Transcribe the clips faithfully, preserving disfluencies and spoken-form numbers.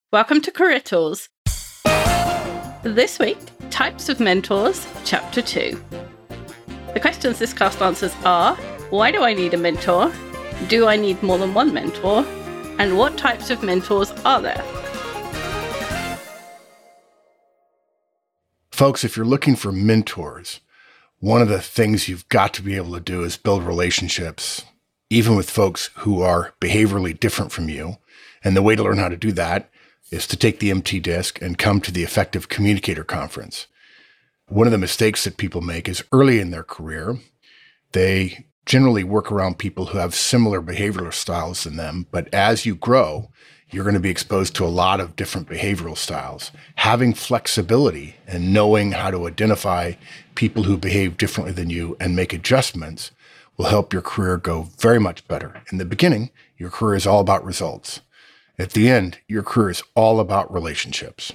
Welcome to Career Tools. This week, Types of Mentors, Chapter two. The questions this cast answers are, why do I need a mentor? Do I need more than one mentor? And what types of mentors are there? Folks, if you're looking for mentors, one of the things you've got to be able to do is build relationships, even with folks who are behaviorally different from you. And the way to learn how to do that is to take the M T Disc and come to the Effective Communicator Conference. One of the mistakes that people make is early in their career, they generally work around people who have similar behavioral styles than them. But as you grow, you're going to be exposed to a lot of different behavioral styles. Having flexibility and knowing how to identify people who behave differently than you and make adjustments will help your career go very much better. In the beginning, your career is all about results. At the end, your career is all about relationships.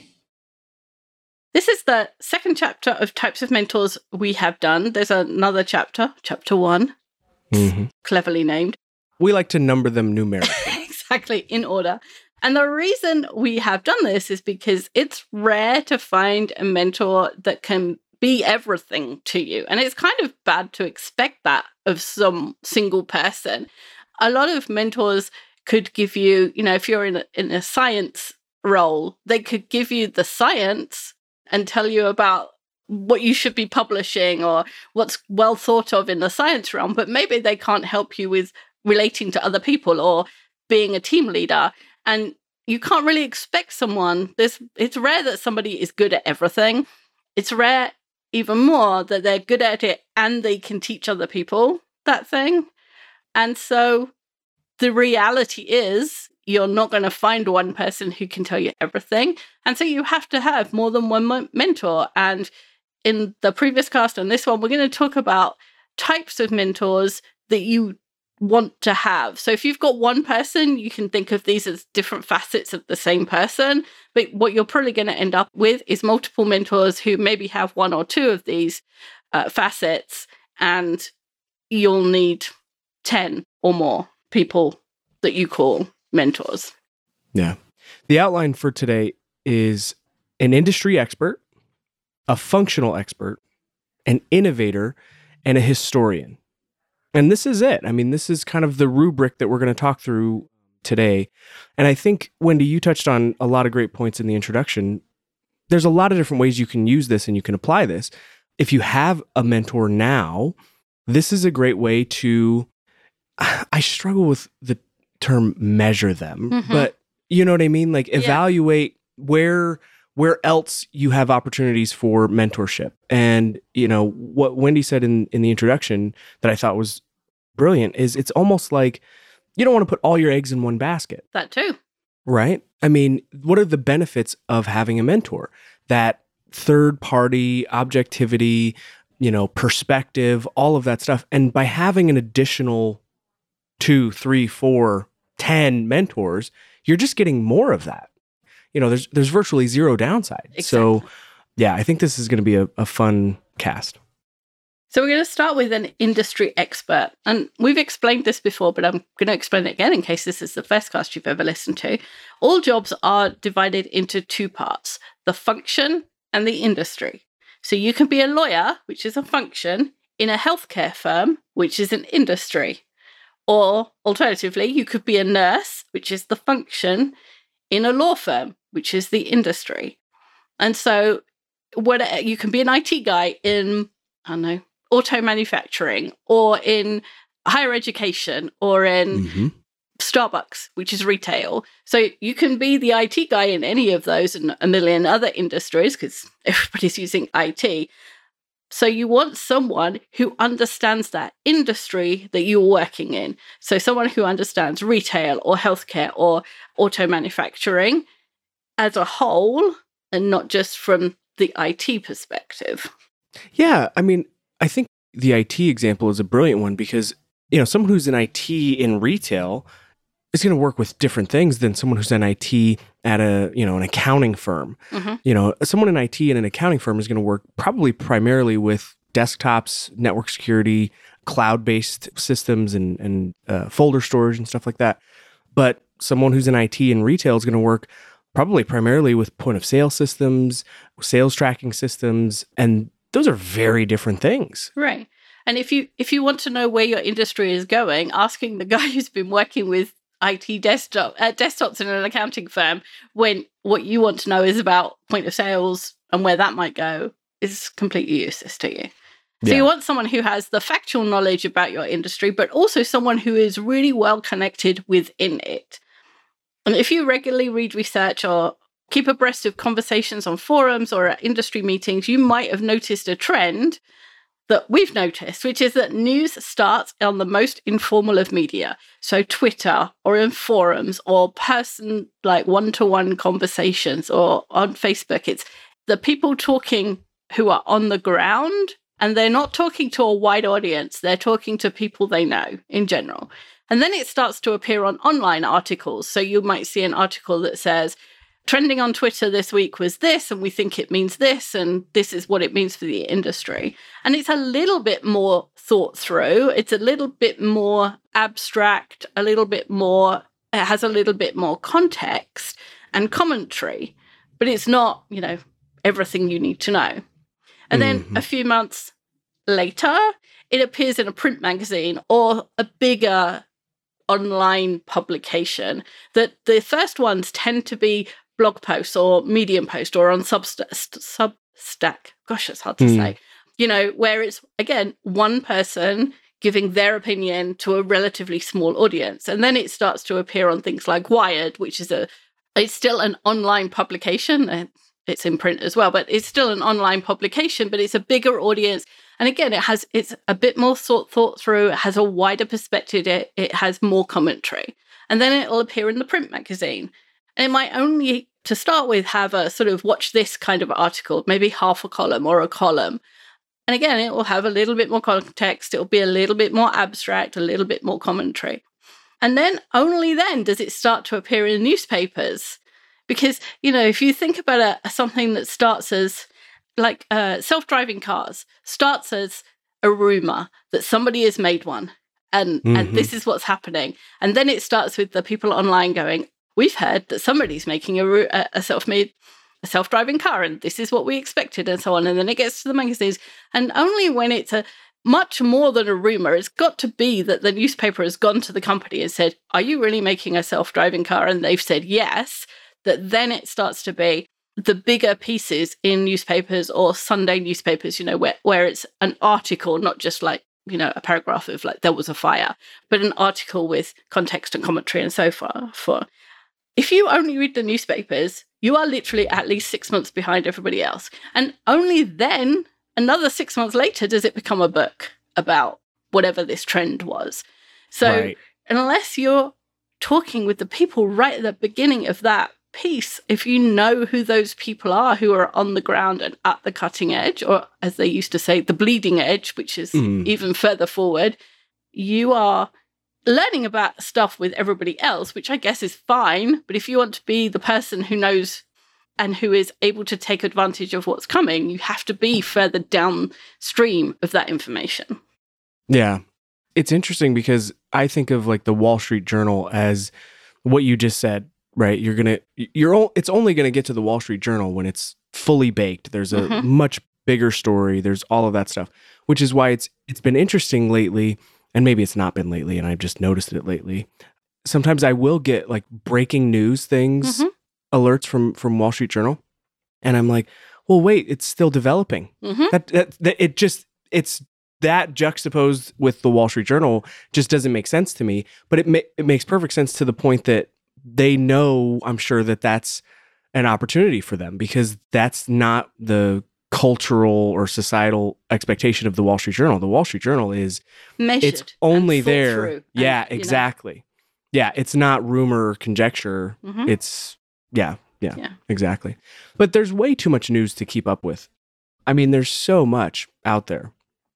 This is the second chapter of Types of Mentors we have done. There's another chapter, chapter one, mm-hmm. cleverly named. We like to number them numerically. Exactly, in order. And the reason we have done this is because it's rare to find a mentor that can be everything to you. And it's kind of bad to expect that of some single person. A lot of mentors could give you, you know, if you're in a, in a science role, they could give you the science and tell you about what you should be publishing or what's well thought of in the science realm, but maybe they can't help you with relating to other people or being a team leader. And you can't really expect someone, there's, it's rare that somebody is good at everything. It's rare even more that they're good at it and they can teach other people that thing. And so the reality is you're not going to find one person who can tell you everything. And so you have to have more than one mentor. And in the previous cast and this one, we're going to talk about types of mentors that you want to have. So if you've got one person, you can think of these as different facets of the same person. But what you're probably going to end up with is multiple mentors who maybe have one or two of these uh, facets. And you'll need ten or more people that you call mentors. Yeah. The outline for today is an industry expert, a functional expert, an innovator, and a historian. And this is it. I mean, this is kind of the rubric that we're going to talk through today. And I think, Wendy, you touched on a lot of great points in the introduction. There's a lot of different ways you can use this and you can apply this. If you have a mentor now, this is a great way to, I struggle with the term measure them, mm-hmm. but you know what I mean? Like evaluate yeah. where where else you have opportunities for mentorship. And, you know, what Wendy said in, in the introduction that I thought was brilliant is it's almost like you don't want to put all your eggs in one basket. That too. Right? I mean, what are the benefits of having a mentor? That third party objectivity, you know, perspective, all of that stuff. And by having an additional two, three, four, ten mentors, you're just getting more of that. You know, there's there's virtually zero downside. Exactly. So, yeah, I think this is going to be a, a fun cast. So we're going to start with an industry expert. And we've explained this before, but I'm going to explain it again in case this is the first cast you've ever listened to. All jobs are divided into two parts, the function and the industry. So you can be a lawyer, which is a function, in a healthcare firm, which is an industry. Or alternatively, you could be a nurse, which is the function, in a law firm, which is the industry. And so what you can be an I T guy in, I don't know, auto manufacturing or in higher education or in mm-hmm. Starbucks, which is retail. So you can be the I T guy in any of those and a million other industries because everybody's using I T. So you want someone who understands that industry that you're working in. So someone who understands retail or healthcare or auto manufacturing as a whole and not just from the I T perspective. Yeah, I mean, I think the I T example is a brilliant one because, you know, someone who's in I T in retail is going to work with different things than someone who's in I T at a, you know, an accounting firm. Mm-hmm. You know, someone in I T in an accounting firm is going to work probably primarily with desktops, network security, cloud-based systems and, and uh, folder storage and stuff like that. But someone who's in I T in retail is going to work probably primarily with point of sale systems, sales tracking systems, and those are very different things. Right. And if you if you want to know where your industry is going, asking the guy who's been working with I T desktop uh, desktops in an accounting firm when what you want to know is about point of sales and where that might go is completely useless to you. So yeah. You want someone who has the factual knowledge about your industry, but also someone who is really well connected within it. And if you regularly read research or keep abreast of conversations on forums or at industry meetings, you might have noticed a trend that we've noticed, which is that news starts on the most informal of media. So Twitter or in forums or person like one-to-one conversations or on Facebook. It's the people talking who are on the ground, and they're not talking to a wide audience. They're talking to people they know in general. And then it starts to appear on online articles. So you might see an article that says, trending on Twitter this week was this, and we think it means this, and this is what it means for the industry. And it's a little bit more thought through. It's a little bit more abstract, a little bit more, it has a little bit more context and commentary, but it's not, you know, everything you need to know. And then mm-hmm. a few months later, it appears in a print magazine or a bigger online publication. That the first ones tend to be blog posts or Medium post or on Substack. Substack. Gosh, it's hard to mm. say. You know, where it's, again, one person giving their opinion to a relatively small audience. And then it starts to appear on things like Wired, which is a, it's still an online publication. And it's in print as well, but it's still an online publication, but it's a bigger audience. And again, it has, it's a bit more thought, thought through. It has a wider perspective. It, it has more commentary. And then it'll appear in the print magazine. And it might only, to start with, have a sort of watch this kind of article, maybe half a column or a column. And again, it will have a little bit more context. It'll be a little bit more abstract, a little bit more commentary. And then only then does it start to appear in newspapers. Because, you know, if you think about a, something that starts as like uh, self-driving cars, starts as a rumor that somebody has made one and, mm-hmm. and this is what's happening. And then it starts with the people online going, we've heard that somebody's making a, a self-made a self-driving car and this is what we expected and so on. And then it gets to the magazines. And only when it's a much more than a rumor, it's got to be that the newspaper has gone to the company and said, are you really making a self-driving car? And they've said yes. That then it starts to be the bigger pieces in newspapers or Sunday newspapers, you know, where, where it's an article, not just like, you know, a paragraph of like, there was a fire, but an article with context and commentary and so forth. If you only read the newspapers, you are literally at least six months behind everybody else. And only then, another six months later, does it become a book about whatever this trend was. So right. Unless you're talking with the people right at the beginning of that piece, if you know who those people are who are on the ground and at the cutting edge, or as they used to say, the bleeding edge, which is mm. even further forward, you are learning about stuff with everybody else, which I guess is fine. But if you want to be the person who knows and who is able to take advantage of what's coming, you have to be further downstream of that information. Yeah. It's interesting because I think of like the Wall Street Journal as what you just said. Right, you're gonna, you're. It's only gonna get to the Wall Street Journal when it's fully baked. There's a mm-hmm. much bigger story. There's all of that stuff, which is why it's it's been interesting lately, and maybe it's not been lately, and I've just noticed it lately. Sometimes I will get like breaking news things, mm-hmm. alerts from from Wall Street Journal, and I'm like, well, wait, it's still developing. Mm-hmm. That, that that it just it's that juxtaposed with the Wall Street Journal just doesn't make sense to me. But it ma- it makes perfect sense to the point that they know, I'm sure, that that's an opportunity for them because that's not the cultural or societal expectation of the Wall Street Journal. The Wall Street Journal is measured. It's only there. Through yeah, and, exactly. Know. Yeah, it's not rumor or conjecture. Mm-hmm. It's yeah, yeah, yeah, exactly. But there's way too much news to keep up with. I mean, there's so much out there.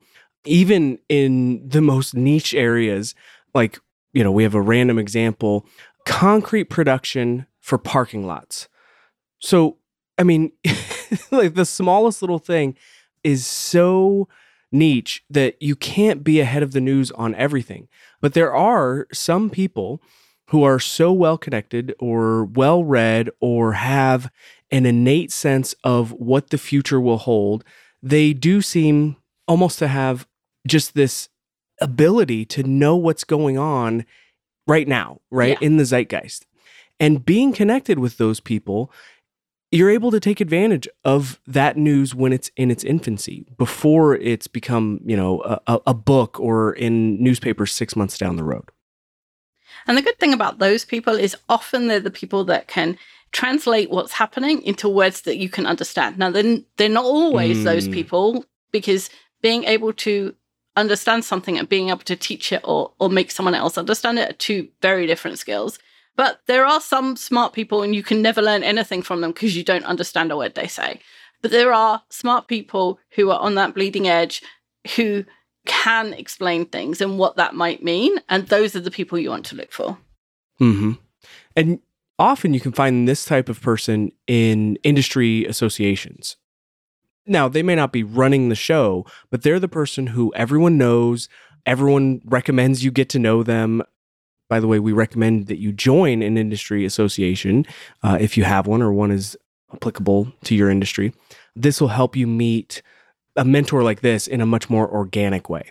Even in the most niche areas, like, you know, we have a random example. Concrete production for parking lots. So, I mean, like the smallest little thing is so niche that you can't be ahead of the news on everything. But there are some people who are so well connected or well read or have an innate sense of what the future will hold, they do seem almost to have just this ability to know what's going on right now, right? Yeah. In the zeitgeist. And being connected with those people, you're able to take advantage of that news when it's in its infancy, before it's become, you know, a, a book or in newspapers six months down the road. And the good thing about those people is often they're the people that can translate what's happening into words that you can understand. Now, they're, they're not always mm. those people, because being able to understand something and being able to teach it or, or make someone else understand it are two very different skills. But there are some smart people, and you can never learn anything from them because you don't understand a word they say. But there are smart people who are on that bleeding edge who can explain things and what that might mean. And those are the people you want to look for. Mm-hmm. And often you can find this type of person in industry associations. Now, they may not be running the show, but they're the person who everyone knows, everyone recommends you get to know them. By the way, we recommend that you join an industry association uh, if you have one or one is applicable to your industry. This will help you meet a mentor like this in a much more organic way.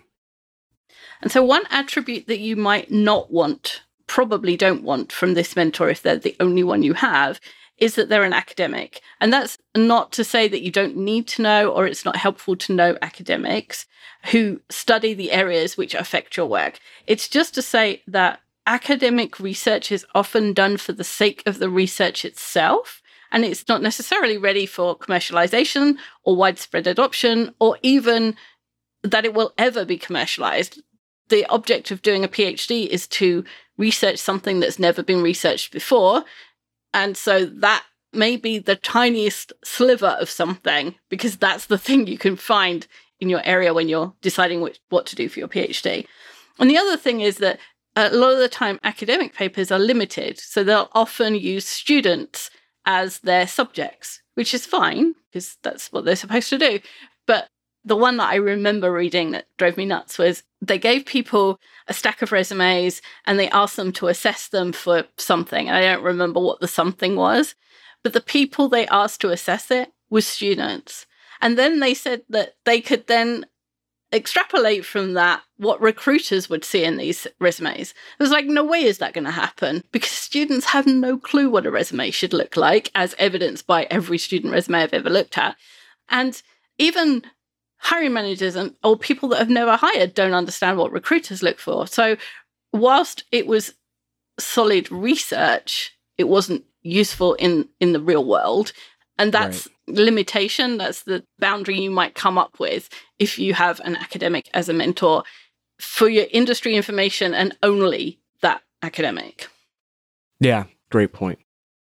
And so one attribute that you might not want, probably don't want from this mentor if they're the only one you have, is that they're an academic. And that's not to say that you don't need to know, or it's not helpful to know academics who study the areas which affect your work. It's just to say that academic research is often done for the sake of the research itself, and it's not necessarily ready for commercialization or widespread adoption, or even that it will ever be commercialized. The object of doing a PhD is to research something that's never been researched before. And so that may be the tiniest sliver of something, because that's the thing you can find in your area when you're deciding which, what to do for your PhD. And the other thing is that a lot of the time academic papers are limited. So they'll often use students as their subjects, which is fine because that's what they're supposed to do. But the one that I remember reading that drove me nuts was they gave people a stack of resumes and they asked them to assess them for something. I don't remember what the something was, but the people they asked to assess it were students. And then they said that they could then extrapolate from that what recruiters would see in these resumes. It was like, no way is that going to happen, because students have no clue what a resume should look like, as evidenced by every student resume I've ever looked at. And even hiring managers and or people that have never hired don't understand what recruiters look for. So whilst it was solid research, it wasn't useful in, in the real world. And that's right. Limitation. That's the boundary you might come up with if you have an academic as a mentor for your industry information, and only that academic. Yeah, great point.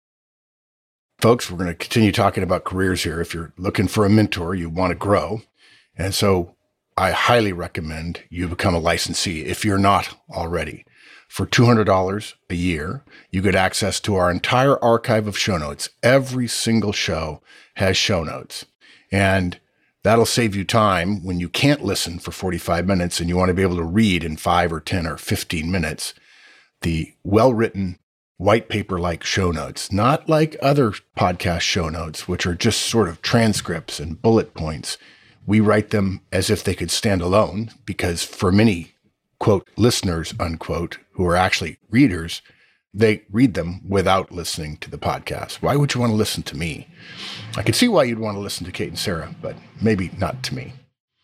Folks, we're going to continue talking about careers here. If you're looking for a mentor, you want to grow. And so I highly recommend you become a licensee if you're not already. For two hundred dollars a year, you get access to our entire archive of show notes. Every single show has show notes. And that'll save you time when you can't listen for forty-five minutes and you want to be able to read in five or ten or fifteen minutes. The well-written white paper-like show notes, not like other podcast show notes, which are just sort of transcripts and bullet points. We write them as if they could stand alone, because for many, quote, listeners, unquote, who are actually readers, they read them without listening to the podcast. Why would you want to listen to me? I can see why you'd want to listen to Kate and Sarah, but maybe not to me.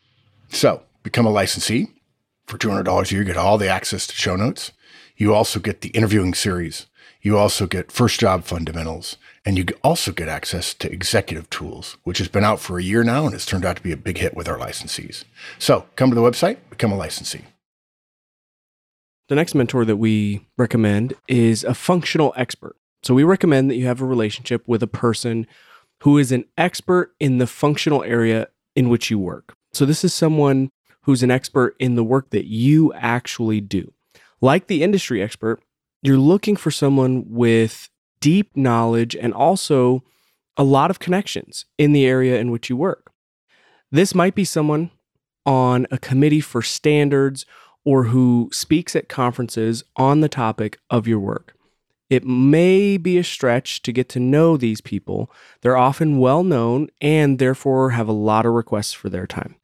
So become a licensee. For two hundred dollars a year, you get all the access to show notes. You also get the interviewing series. You also get First Job Fundamentals. And you also get access to Executive Tools, which has been out for a year now and has turned out to be a big hit with our licensees. So come to the website, become a licensee. The next mentor that we recommend is a functional expert. So we recommend that you have a relationship with a person who is an expert in the functional area in which you work. So this is someone who's an expert in the work that you actually do. Like the industry expert, you're looking for someone with deep knowledge and also a lot of connections in the area in which you work. This might be someone on a committee for standards or who speaks at conferences on the topic of your work. it may be a stretch to get to know these people. They're often well known and therefore have a lot of requests for their time.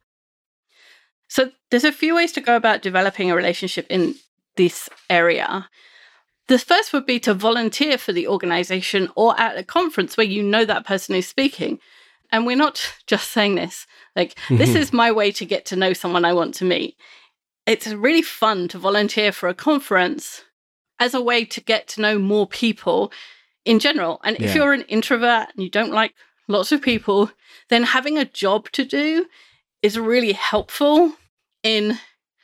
So there's a few ways to go about developing a relationship in this area. The first would be to volunteer for the organization or at a conference where you know that person is speaking. And we're not just saying this, like, mm-hmm. this is my way to get to know someone I want to meet. It's really fun to volunteer for a conference as a way to get to know more people in general. And yeah. if you're an introvert and you don't like lots of people, then having a job to do is really helpful in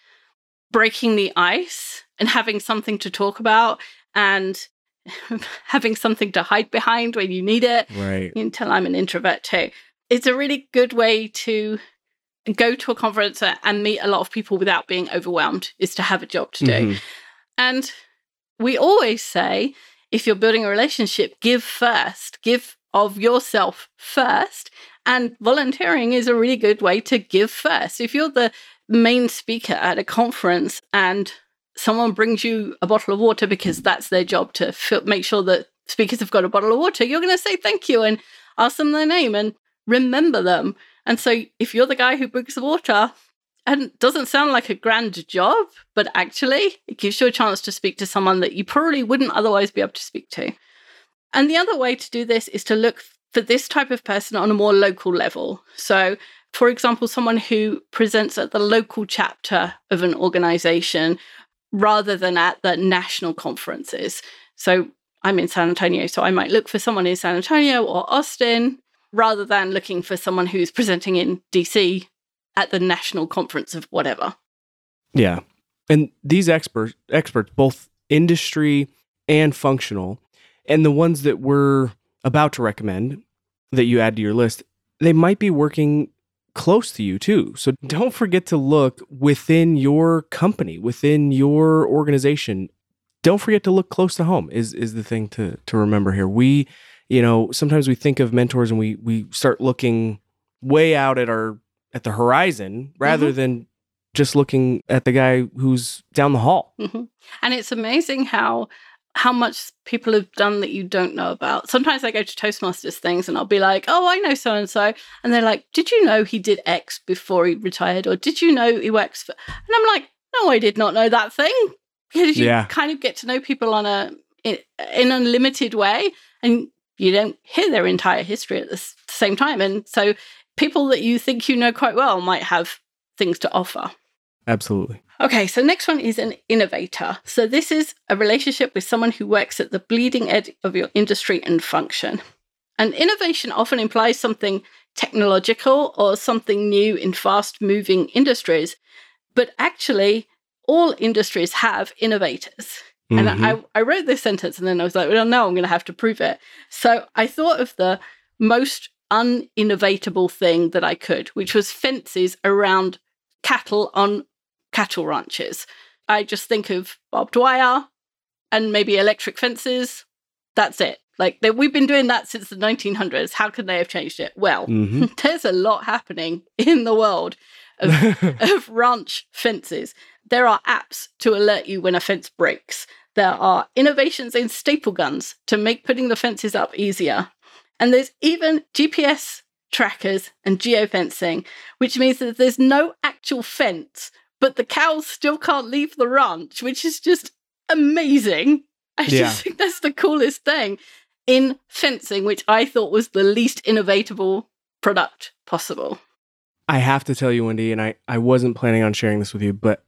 breaking the ice and having something to talk about and having something to hide behind when you need it. Right. You can tell I'm an introvert too. It's a really good way to go to a conference and meet a lot of people without being overwhelmed, is to have a job to do. Mm-hmm. And we always say, if you're building a relationship, give first, give of yourself first. And volunteering is a really good way to give first. If you're the main speaker at a conference and someone brings you a bottle of water because that's their job to f- make sure that speakers have got a bottle of water, you're going to say thank you and ask them their name and remember them. And so if you're the guy who brings the water, and it doesn't sound like a grand job, but actually it gives you a chance to speak to someone that you probably wouldn't otherwise be able to speak to. And the other way to do this is to look for this type of person on a more local level. So, for example, someone who presents at the local chapter of an organization rather than at the national conferences. So I'm in San Antonio, so I might look for someone in San Antonio or Austin rather than looking for someone who's presenting in D C at the national conference of whatever. Yeah. And these experts, experts, both industry and functional, and the ones that we're about to recommend that you add to your list, they might be working close to you too. So don't forget to look within your company, within your organization. Don't forget to look close to home is is the thing to to remember here. We, you know, sometimes we think of mentors and we we start looking way out at our at the horizon rather mm-hmm. than just looking at the guy who's down the hall. Mm-hmm. And it's amazing how how much people have done that you don't know about. Sometimes I go to Toastmasters things and I'll be like, oh, I know so-and-so. And they're like, did you know he did X before he retired? Or did you know he works for... And I'm like, no, I did not know that thing. Because you yeah. kind of get to know people on a in, in a limited way and you don't hear their entire history at the same time. And so people that you think you know quite well might have things to offer. Absolutely. Okay, so next one is an innovator. So this is a relationship with someone who works at the bleeding edge of your industry and function. And innovation often implies something technological or something new in fast-moving industries. But actually, all industries have innovators. Mm-hmm. And I, I wrote this sentence and then I was like, well, no, I'm going to have to prove it. So I thought of the most uninnovatable thing that I could, which was fences around cattle on cattle ranches. I just think of barbed wire and maybe electric fences. That's it. Like they, we've been doing that since the nineteen hundreds. How can they have changed it? Well, mm-hmm. there's a lot happening in the world of, of ranch fences. There are apps to alert you when a fence breaks. There are innovations in staple guns to make putting the fences up easier. And there's even G P S trackers and geofencing, which means that there's no actual fence, but the cows still can't leave the ranch, which is just amazing. I yeah. just think that's the coolest thing in fencing, which I thought was the least innovatable product possible. I have to tell you, Wendy, and I, I wasn't planning on sharing this with you, but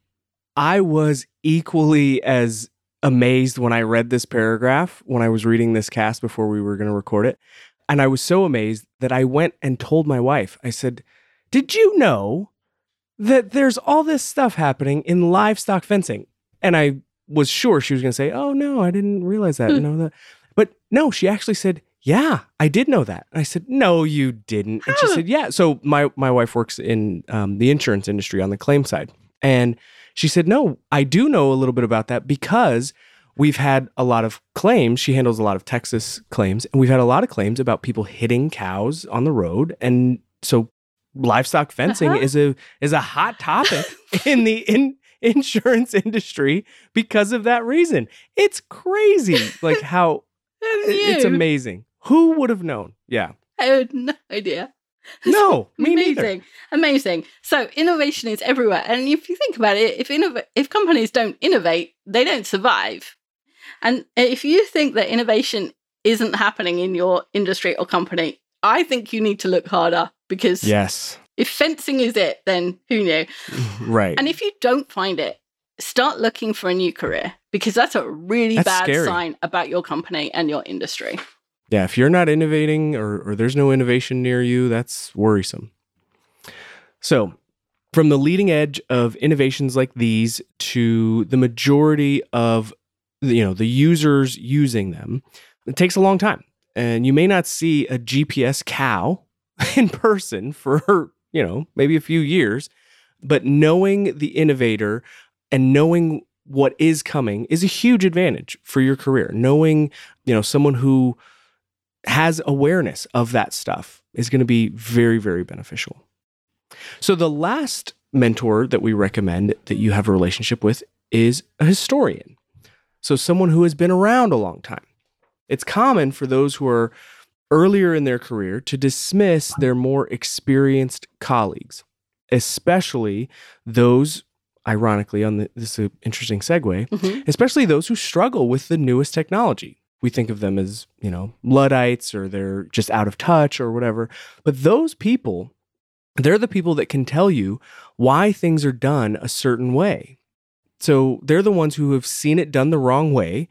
I was equally as amazed when I read this paragraph, when I was reading this cast before we were going to record it. And I was so amazed that I went and told my wife, I said, did you know that there's all this stuff happening in livestock fencing? And I was sure she was going to say, oh, no, I didn't realize that. Mm. No, that. But no, she actually said, yeah, I did know that. And I said, no, you didn't. And she said, yeah. So my, my wife works in um, the insurance industry on the claim side. And she said, no, I do know a little bit about that because we've had a lot of claims. She handles a lot of Texas claims. And we've had a lot of claims about people hitting cows on the road. And so livestock fencing uh-huh. is a is a hot topic in the in insurance industry because of that reason. It's crazy. Like how it's amazing. Who would have known? Yeah. I had no idea. No, me amazing, neither. Amazing. So innovation is everywhere, and if you think about it, if innov- if companies don't innovate, they don't survive. And if you think that innovation isn't happening in your industry or company, I think you need to look harder, because yes, if fencing is it, then who knew? Right. And if you don't find it, start looking for a new career, because that's a really That's bad scary. sign about your company and your industry. Yeah, if you're not innovating or, or there's no innovation near you, that's worrisome. So, from the leading edge of innovations like these to the majority of you know the users using them, it takes a long time. And you may not see a G P S cow in person for, you know, maybe a few years, but knowing the innovator and knowing what is coming is a huge advantage for your career. Knowing, you know, someone who has awareness of that stuff is going to be very, very beneficial. So the last mentor that we recommend that you have a relationship with is a historian. So someone who has been around a long time. It's common for those who are earlier in their career to dismiss their more experienced colleagues, especially those, ironically, on the, this is an interesting segue, Mm-hmm. especially those who struggle with the newest technology. We think of them as, you know, Luddites, or they're just out of touch or whatever. But those people, they're the people that can tell you why things are done a certain way. So they're the ones who have seen it done the wrong way,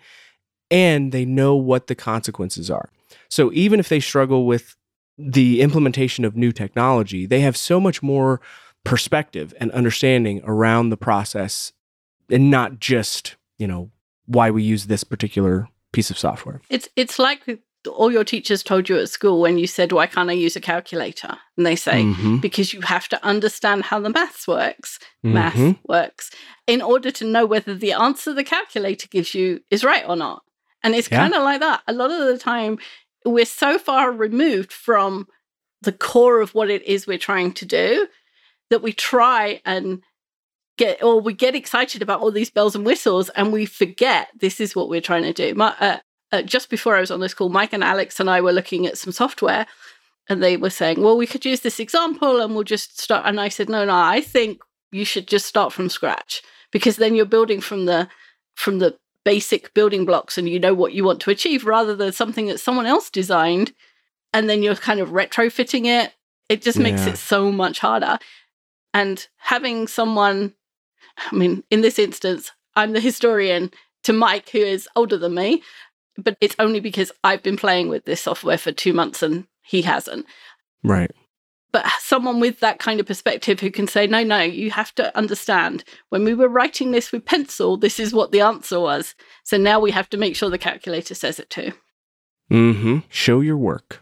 and they know what the consequences are. So even if they struggle with the implementation of new technology, they have so much more perspective and understanding around the process, and not just, you know, why we use this particular piece of software. It's it's like all your teachers told you at school when you said, why can't I use a calculator? And they say, Mhm. because you have to understand how the maths works, Mhm. math works, in order to know whether the answer the calculator gives you is right or not. And it's Yeah. kind of like that. A lot of the time, we're so far removed from the core of what it is we're trying to do that we try and get, or we get excited about all these bells and whistles, and we forget this is what we're trying to do. My, uh, uh, just before I was on this call, Mike and Alex and I were looking at some software, and they were saying, well, we could use this example and we'll just start. And I said, no, no, I think you should just start from scratch, because then you're building from the from the basic building blocks and you know what you want to achieve, rather than something that someone else designed and then you're kind of retrofitting it. It just makes Yeah. it so much harder. And having someone, I mean, in this instance, I'm the historian to Mike, who is older than me, but it's only because I've been playing with this software for two months and he hasn't. Right. But someone with that kind of perspective who can say, no, no, you have to understand, when we were writing this with pencil, this is what the answer was. So now we have to make sure the calculator says it too. Mm-hmm. Show your work.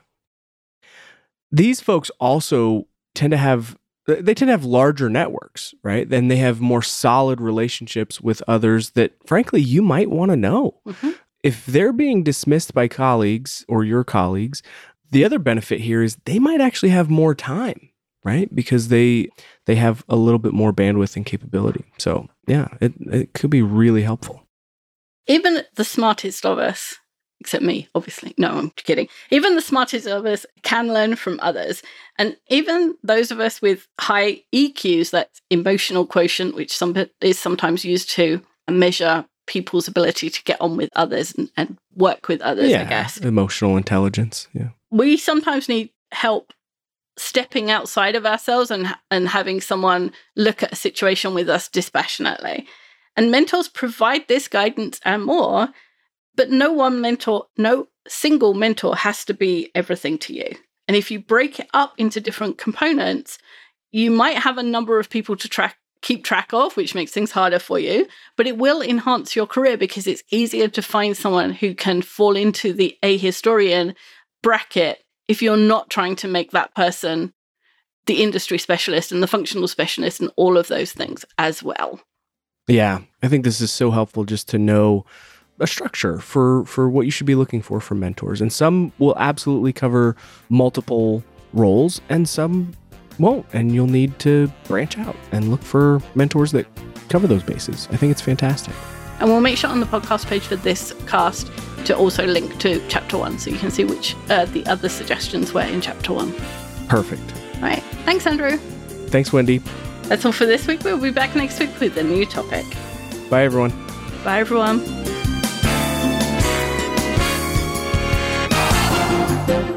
These folks also tend to have, they tend to have larger networks, right? Then they have more solid relationships with others that, frankly, you might want to know. Mm-hmm. If they're being dismissed by colleagues or your colleagues, the other benefit here is they might actually have more time, right? Because they they have a little bit more bandwidth and capability. So yeah, it, it could be really helpful. Even the smartest of us, except me, obviously. No, I'm kidding. Even the smartest of us can learn from others. And even those of us with high E Qs, that emotional quotient, which some, is sometimes used to measure people's ability to get on with others and, and work with others, yeah, I guess. Emotional intelligence. Yeah. We sometimes need help stepping outside of ourselves and and having someone look at a situation with us dispassionately. And mentors provide this guidance and more, but no one mentor, no single mentor has to be everything to you. And if you break it up into different components, you might have a number of people to track keep track of, which makes things harder for you, but it will enhance your career because it's easier to find someone who can fall into the a historian bracket if you're not trying to make that person the industry specialist and the functional specialist and all of those things as well. Yeah, I think this is so helpful just to know a structure for, for what you should be looking for from mentors. And some will absolutely cover multiple roles and some won't. And you'll need to branch out and look for mentors that cover those bases. I think it's fantastic. And we'll make sure on the podcast page for this cast to also link to chapter one so you can see which uh, the other suggestions were in chapter one. Perfect. All right. Thanks, Andrew. Thanks, Wendy. That's all for this week. We'll be back next week with a new topic. Bye, everyone. Bye, everyone.